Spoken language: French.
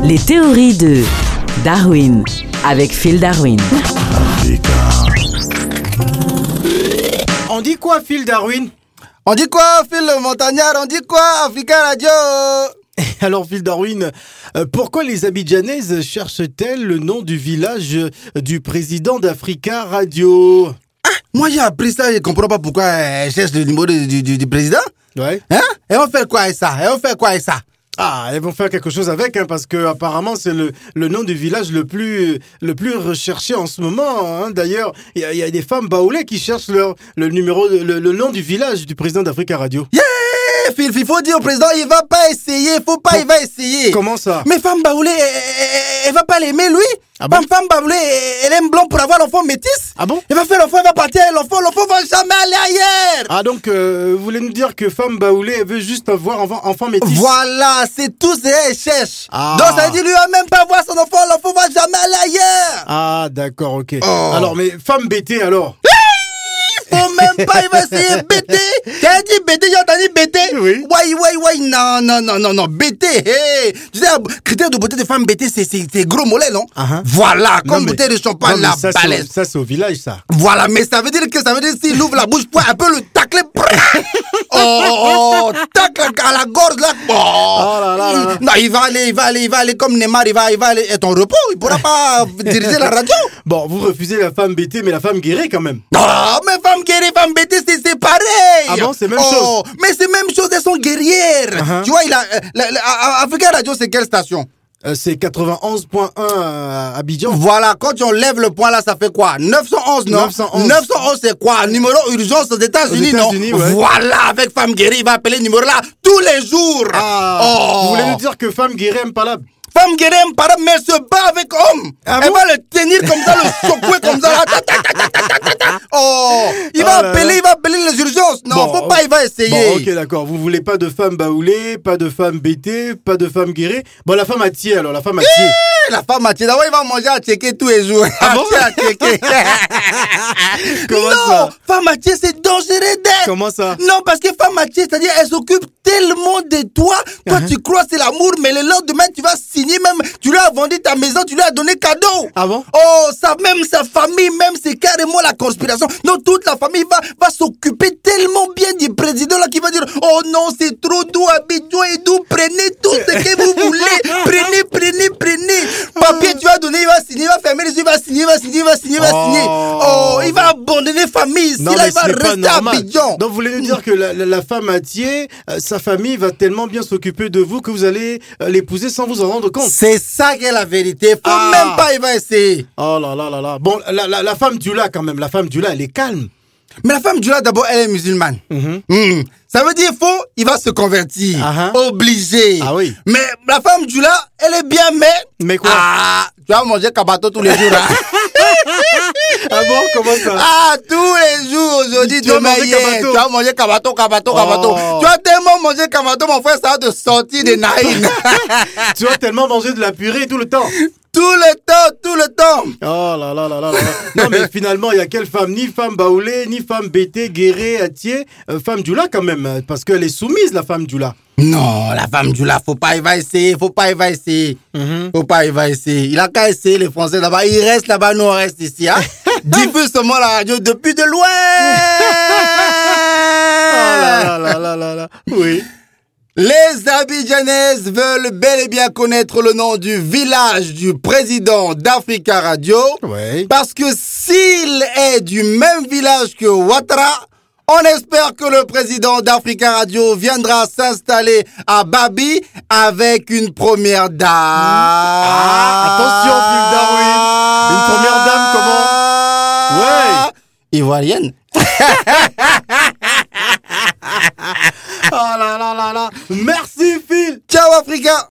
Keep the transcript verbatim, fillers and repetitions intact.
Les théories de Darwin avec Phil Darwin. On dit quoi, Phil Darwin? On dit quoi, Phil le montagnard? On dit quoi, Africa Radio? Alors, Phil Darwin, euh, pourquoi les Abidjanaises cherchent-elles le nom du village du président d'Africa Radio? Ah, moi j'ai appris ça, je comprends pas pourquoi elles cherchent le numéro du, du, du président. Ouais. Hein? Et on fait quoi avec ça? Et on fait quoi avec ça? Ah, elles vont faire quelque chose avec, hein, parce que apparemment c'est le, le nom du village le plus le plus recherché en ce moment. Hein. D'ailleurs, il y, y a des femmes baoulées qui cherchent leur, le numéro, le, le nom du village du président d'Africa Radio. Yeah! Phil, il faut dire au président, il va pas essayer, faut pas, il va essayer. Comment ça? Mais femme baoulée, elle, elle va pas l'aimer, lui. Ah bon? Femme, femme baoulée, elle aime blanc pour avoir l'enfant métis. Ah bon? Elle va faire l'enfant, elle va partir, l'enfant, l'enfant va jamais aller ailleurs. Ah donc, euh, vous voulez nous dire que femme baoulée, elle veut juste avoir enfant, enfant métis? Voilà, c'est tout ce qu'elle cherche. Ah. Donc ça veut dire lui va même pas voir son enfant, l'enfant va jamais aller ailleurs. Ah d'accord, ok. Oh. Alors, mais femme bêtée alors? Faut même pas, il va essayer bêté. T'as dit bêté, j'ai entendu bêté. Oui. Ouais, ouais, ouais, non, non, non, non, non, bêté. Hey. Tu sais, critère de beauté de femme bêtée, c'est, c'est, c'est gros mollet, non? Uh-huh. Voilà, comme Non, mais- bouteille de champagne, non, mais la ça, c'est au- balèze. ça c'est au village, ça. Voilà, mais ça veut dire que ça veut dire s'il ouvre la bouche, pour un peu le tacler. Oh, oh, oh, tacle à la gorge, là. Oh, Oh là là là là. Non, il va aller, il va aller, il va aller comme Neymar, il va, il va aller être en repos. Il pourra pas diriger la radio. Bon, vous refusez la femme bêtée, mais la femme guérie quand même. Oh, mais femme guérie, femme bêtée, c'est, c'est pareil. Ah bon, c'est même oh, mais c'est même chose, elles sont guerrières. Uh-huh. Tu vois, il a, euh, la- la- à- à- Africa Radio, c'est quelle station? Euh, c'est quatre-vingt-onze point un à Abidjan. Voilà, quand on lève le point là, ça fait quoi? neuf cent onze, non? neuf cent onze. neuf cent onze, c'est quoi? Numéro urgence aux États-Unis, Aux non? États-Unis, ouais. Voilà, avec femme guérie, il va appeler le numéro là tous les jours. Ah, oh. vous voulez nous dire que femme guérie aime pas la... Femme guérie aime pas, mais elle se bat avec homme. Ah Elle bon? va le tenir comme ça, le secouer comme ça. Là. Ta, ta, ta, ta, ta, ta, ta. Oh, il va Ah là appeler, là. il va appeler les urgences. Non, Bon, faut pas, il va essayer. Bon, ok, d'accord. Vous voulez pas de femme baoulée, pas de femme bêtée, pas de femme guérie. Bon, la femme à tier, alors, la femme à tier. Eh, La femme à Tché, d'abord il va manger à checker tous les jours. Ah bon? À checker. Comment non, ça? femme à Tché, c'est dangereux d'être. Comment ça? Non, parce que femme à Tché, c'est-à-dire elle s'occupe tellement de toi. Toi, Uh-huh. tu crois c'est l'amour, mais le lendemain, tu vas signer même. Tu lui as vendu ta maison, tu lui as donné cadeau. Ah bon? Oh, ça, même sa famille, même c'est carrément la conspiration. Non, toute la famille va, va s'occuper tellement bien du président là qui va dire oh non, c'est trop doux, Abidjan et doux, prenez tout ce que vous voulez. Prenez, prenez, prenez. Papier, tu vas donner, il va signer, il va fermer les yeux, il va signer, il va signer, il va signer, il va Oh. signer. Oh, il va abandonner famille ici, Non, là, mais il va ce n'est pas rester à normal. Abidjan. Donc, vous voulez nous dire que la, la, la femme à tier, euh, sa famille va tellement bien s'occuper de vous que vous allez euh, l'épouser sans vous en rendre compte. C'est ça qui est la vérité. Faut Ah. même pas, il va essayer. Oh là là là là. Bon, la, la, la femme du là, quand même, la femme du là, elle est calme. Mais la femme du là, d'abord, elle est musulmane. Mhm. Hmm. Ça veut dire faut, il va se convertir. Ah, Obligé. Ah oui. Mais la femme du là, elle est bien, mais. Mais quoi? Ah, tu vas manger kabato tous les jours. Hein? Ah bon, comment ça? Ah, tous les jours, aujourd'hui, Tu vas demain, manger hier. kabato? Tu vas manger kabato, kabato, kabato. Oh. Tu as tellement mangé kabato, mon frère, ça va te sortir des narines. Tu vas tellement manger de la purée tout le temps. Tout le temps, tout le temps. Oh là là là là là. Non mais finalement, il y a quelle femme? Ni femme baoulée, ni femme bêtée, guérée, atier. Euh, femme du là quand même, euh, parce qu'elle est soumise, la femme du là. Non, la femme du là, faut pas, il va essayer, faut pas, il va essayer. Mhm. Faut pas, il va essayer. Il a qu'à essayer les Français là-bas. Il reste là-bas, nous on reste ici. Hein? Diffuse seulement la radio depuis de loin. Oh là là là là là là. Oui. Les Abidjanaises veulent bel et bien connaître le nom du village du président d'Africa Radio. Ouais. Parce que s'il est du même village que Ouattara, on espère que le président d'Africa Radio viendra s'installer à Babi avec une première dame. Ah, attention, Phil Darwin. Une première dame, comment? Ouais. Ivoirienne. Oh là là là là. Merci Phil. Ciao Africa.